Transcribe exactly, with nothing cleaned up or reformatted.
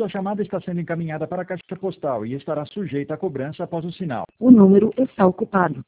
Sua chamada está sendo encaminhada para a caixa postal e estará sujeita a cobrança após o sinal. O número está ocupado.